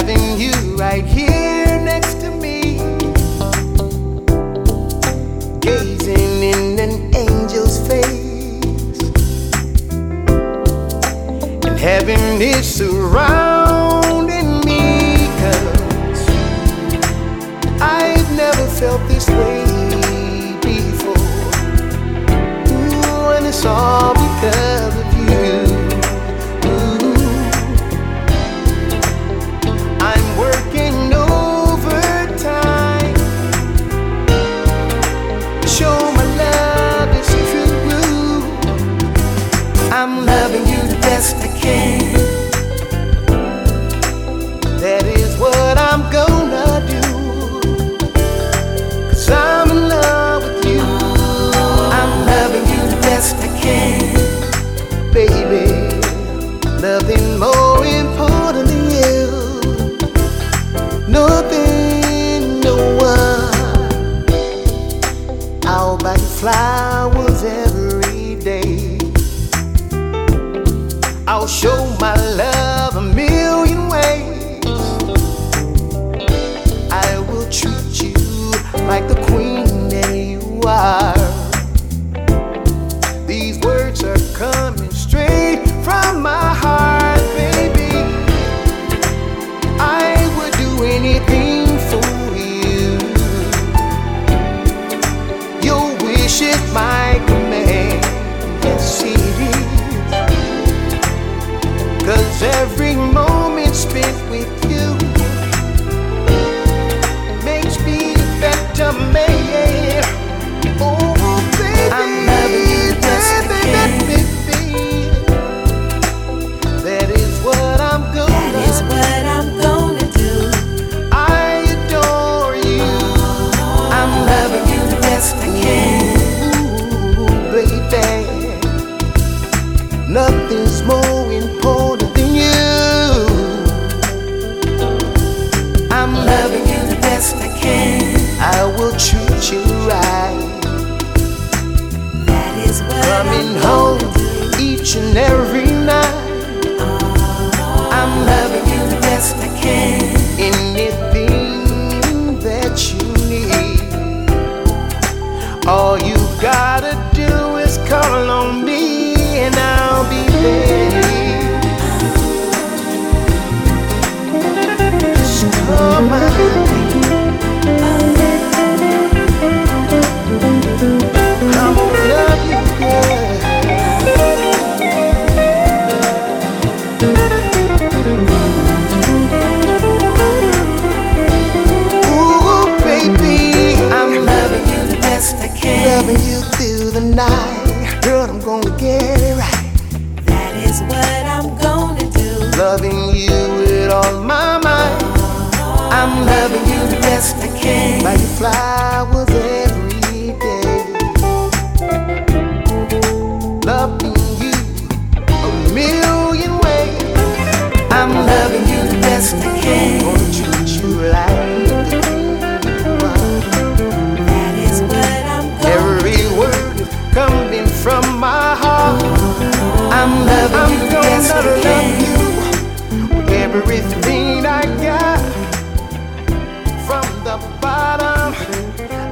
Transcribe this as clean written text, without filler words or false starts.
having you right here next to me, gazing in an angel's face, and having it surrounding me, 'cause I've never felt this way before. Ooh, and it's all because of you. I'm loving you the best I can. That is what I'm gonna do, 'cause I'm in love with you. I'm loving you the best I can, baby. Nothing more important than you. Nothing, no one. I'll buy you flowers every day. I'll show my love a million ways. I will treat you like the queen that you are. These words are coming straight from my heart, baby. I would do anything for you. Your wish is my command. Yes, it is. 'Cause every moment spent with you makes me a better man. Oh, baby, I'm loving you the best I can. That is what I'm gonna do. I adore you. I'm loving you the best I can. Ooh, baby, nothing's more important than you. I'm loving you the best I can. I will treat you right. That is what Coming home each and every night. I'm loving you the best I can. Anything that you need, all you gotta do is call on me and I'll be there. Oh, my baby. I'm gonna love you, girl. Ooh, baby, I'm loving you the best I can. Loving you through the night. Girl, I'm gonna get it right. That is what I'm gonna do. Loving you with all my mind. I'm loving you the best I can. Buy you flowers every day. Loving you a million ways. I'm loving you the best I can. Gonna treat you like the queen you are. That is what I'm gonna Every word is coming from my heart. I'm loving you the best I can. With everything I got. From the bottom,